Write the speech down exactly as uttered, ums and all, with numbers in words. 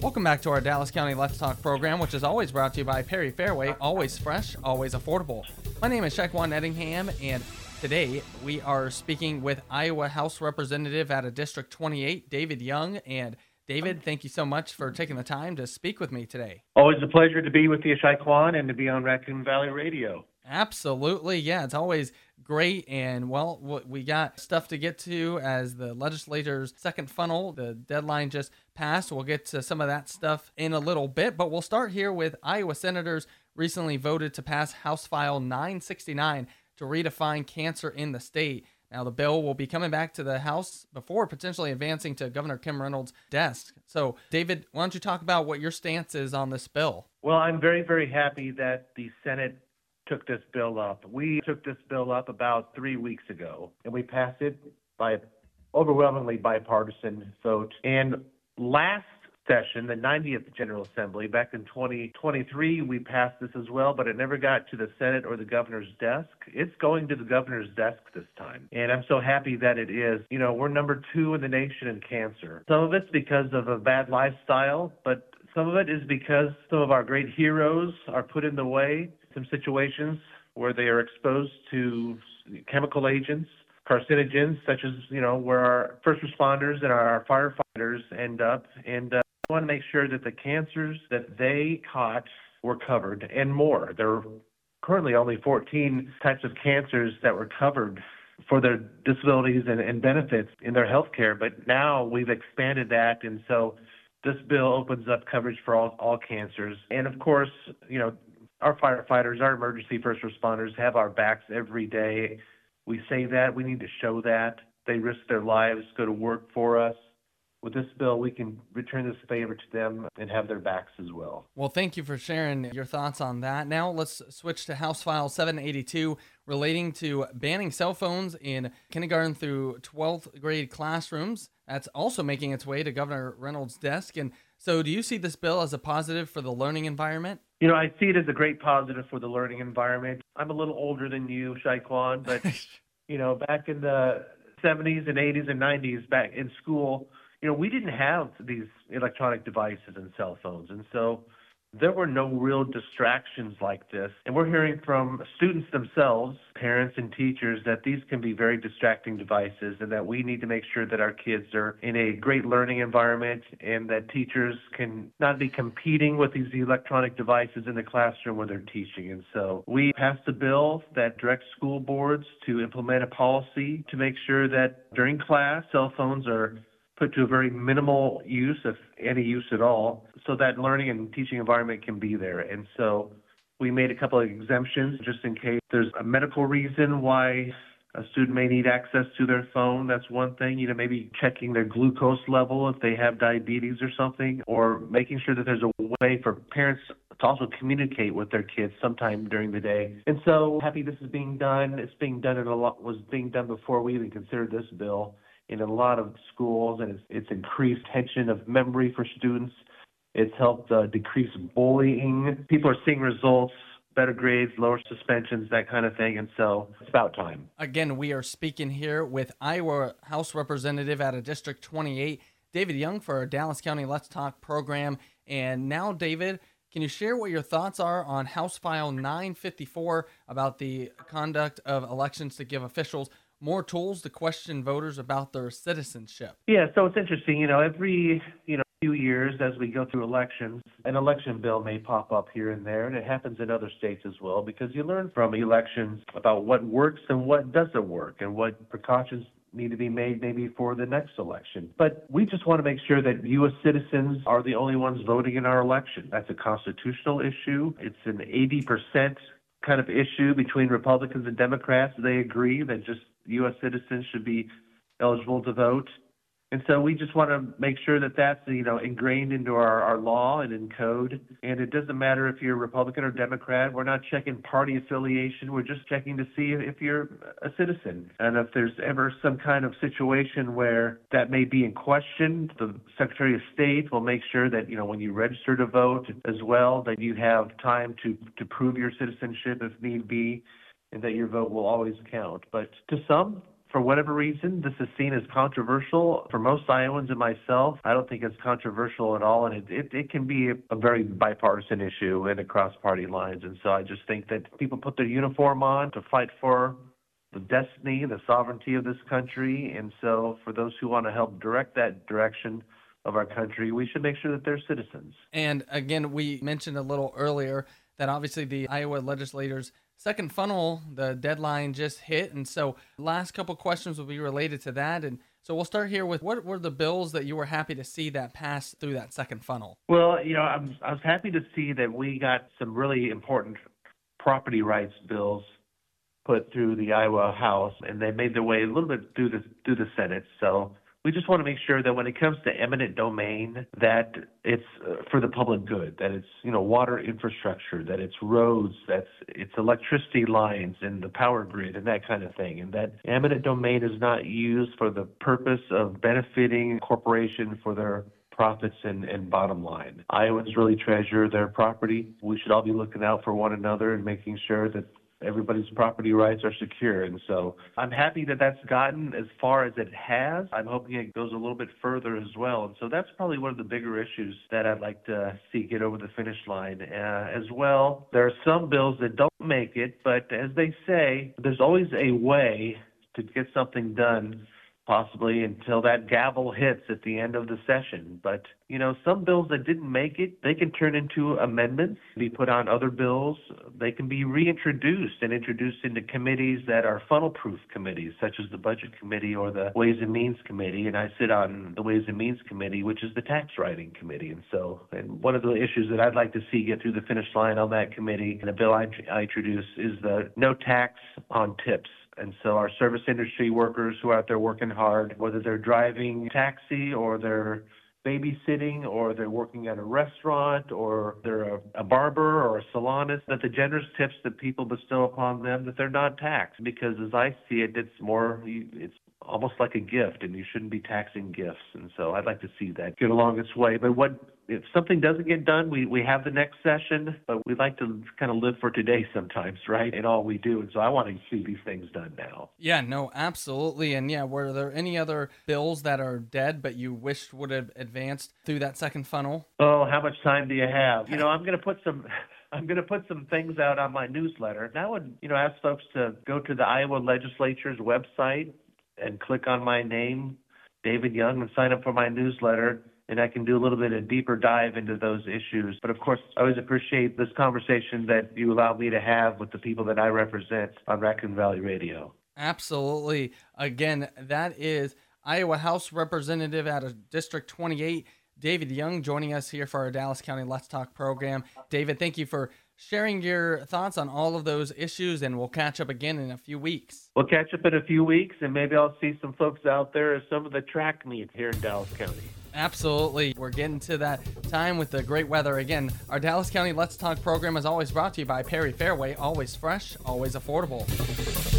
Welcome back to our Dallas County Let's Talk program, which is always brought to you by Perry Fairway, always fresh, always affordable. My name is Shaquan Ettingham, and today we are speaking with Iowa House Representative out of District twenty-eight, David Young. And David, thank you so much for taking the time to speak with me today. Always a pleasure to be with you, Shaquan, and to be on Raccoon Valley Radio. Absolutely. Yeah, it's always great. And, well, we got stuff to get to as the legislature's second funnel. The deadline just passed. We'll get to some of that stuff in a little bit, but we'll start here with Iowa senators recently voted to pass House File nine sixty-nine to redefine cancer in the state. Now, the bill will be coming back to the House before potentially advancing to Governor Kim Reynolds' desk. So, David, why don't you talk about what your stance is on this bill? Well, I'm very, very happy that the Senate took this bill up. We took this bill up about three weeks ago, and we passed it by overwhelmingly bipartisan vote. And last session, the ninetieth General Assembly, back in twenty twenty-three, we passed this as well, but it never got to the Senate or the governor's desk. It's going to the governor's desk this time, and I'm so happy that it is. You know, we're number two in the nation in cancer. Some of it's because of a bad lifestyle, but some of it is because some of our great heroes are put in the way, some situations where they are exposed to chemical agents, carcinogens, such as, you know, where our first responders and our firefighters end up. And uh, we want to make sure that the cancers that they caught were covered and more. There are currently only fourteen types of cancers that were covered for their disabilities and, and benefits in their health care, but now we've expanded that, and so this bill opens up coverage for all, all cancers. And of course, you know, our firefighters, our emergency first responders have our backs every day. We say that, we need to show that. They risk their lives, go to work for us. With this bill, we can return this favor to them and have their backs as well. Well, thank you for sharing your thoughts on that. Now let's switch to House File seven eighty-two relating to banning cell phones in kindergarten through twelfth grade classrooms. That's also making its way to Governor Reynolds' desk. And so do you see this bill as a positive for the learning environment? You know, I see it as a great positive for the learning environment. I'm a little older than you, Shaquan, but, you know, back in the seventies and eighties and nineties, back in school, you know, we didn't have these electronic devices and cell phones. And so there were no real distractions like this. And we're hearing from students themselves, parents and teachers, that these can be very distracting devices and that we need to make sure that our kids are in a great learning environment and that teachers can not be competing with these electronic devices in the classroom where they're teaching. And so we passed a bill that directs school boards to implement a policy to make sure that during class, cell phones are put to a very minimal use, if any use at all, so that learning and teaching environment can be there. And so we made a couple of exemptions just in case there's a medical reason why a student may need access to their phone. That's one thing, you know, maybe checking their glucose level if they have diabetes or something, or making sure that there's a way for parents to also communicate with their kids sometime during the day. And so happy this is being done. It's being done in a lot, was being done before we even considered this bill in a lot of schools, and it's, it's increased tension of memory for students. It's helped uh, decrease bullying. People are seeing results, better grades, lower suspensions, that kind of thing, and so it's about time. Again, we are speaking here with Iowa House Representative out of District twenty-eight, David Young, for our Dallas County Let's Talk program. And now, David, can you share what your thoughts are on House File nine fifty-four about the conduct of elections to give officials more tools to question voters about their citizenship? Yeah, so it's interesting. You know, every, you know, few years as we go through elections, an election bill may pop up here and there, and it happens in other states as well, because you learn from elections about what works and what doesn't work and what precautions need to be made maybe for the next election. But we just want to make sure that U S citizens are the only ones voting in our election. That's a constitutional issue. It's an eighty percent kind of issue between Republicans and Democrats. They agree that just U S citizens should be eligible to vote. And so we just want to make sure that that's, you know, ingrained into our, our law and in code. And it doesn't matter if you're Republican or Democrat. We're not checking party affiliation. We're just checking to see if you're a citizen. And if there's ever some kind of situation where that may be in question, the Secretary of State will make sure that, you know, when you register to vote as well, that you have time to, to prove your citizenship if need be, and that your vote will always count. But to some, For whatever reason, this is seen as controversial. For most Iowans and myself, I don't think it's controversial at all, and it, it, it can be a, a very bipartisan issue and across party lines. And so I just think that people put their uniform on to fight for the destiny, the sovereignty of this country. And so for those who want to help direct that direction of our country, we should make sure that they're citizens. And again, we mentioned a little earlier that obviously the Iowa legislators' second funnel, the deadline just hit. And so last couple questions will be related to that. And so we'll start here with what were the bills that you were happy to see that passed through that second funnel? Well, you know, I'm, I was happy to see that we got some really important property rights bills put through the Iowa House, and they made their way a little bit through the through the Senate. So we just want to make sure that when it comes to eminent domain, that it's uh, for the public good, that it's, you know, water infrastructure, that it's roads, that's it's electricity lines and the power grid and that kind of thing, and that eminent domain is not used for the purpose of benefiting corporation for their profits and, and bottom line. Iowans really treasure their property. We should all be looking out for one another and making sure that everybody's property rights are secure. And so I'm happy that that's gotten as far as it has. I'm hoping it goes a little bit further as well. And so that's probably one of the bigger issues that I'd like to see get over the finish line. Uh, as well, there are some bills that don't make it, but as they say, there's always a way to get something done, possibly until that gavel hits at the end of the session. But, you know, some bills that didn't make it, they can turn into amendments, be put on other bills. They can be reintroduced and introduced into committees that are funnel-proof committees, such as the Budget Committee or the Ways and Means Committee. And I sit on the Ways and Means Committee, which is the Tax Writing Committee. And so and one of the issues that I'd like to see get through the finish line on that committee, and a bill I, I introduced, is the no tax on tips. And so our service industry workers who are out there working hard, whether they're driving taxi or they're babysitting or they're working at a restaurant or they're a, a barber or a salonist, that the generous tips that people bestow upon them, that they're not taxed. Because as I see it, it's more, it's almost like a gift, and you shouldn't be taxing gifts. And so I'd like to see that get along its way. But what if something doesn't get done, we, we have the next session, but we like to kind of live for today sometimes, right? In all we do. And so I want to see these things done now. Yeah, no, absolutely. And yeah, were there any other bills that are dead but you wished would have advanced through that second funnel? Oh, how much time do you have? You know, I'm going to put some... I'm going to put some things out on my newsletter. And I would, you know, ask folks to go to the Iowa Legislature's website and click on my name, David Young, and sign up for my newsletter. And I can do a little bit of deeper dive into those issues. But of course, I always appreciate this conversation that you allow me to have with the people that I represent on Raccoon Valley Radio. Absolutely. Again, that is Iowa House Representative out of District twenty-eight, David Young, joining us here for our Dallas County Let's Talk program. David, thank you for sharing your thoughts on all of those issues, and we'll catch up again in a few weeks. We'll catch up in a few weeks, and maybe I'll see some folks out there at some of the track meets here in Dallas County. Absolutely. We're getting to that time with the great weather. Again, our Dallas County Let's Talk program is always brought to you by Perry Fairway. Always fresh, always affordable.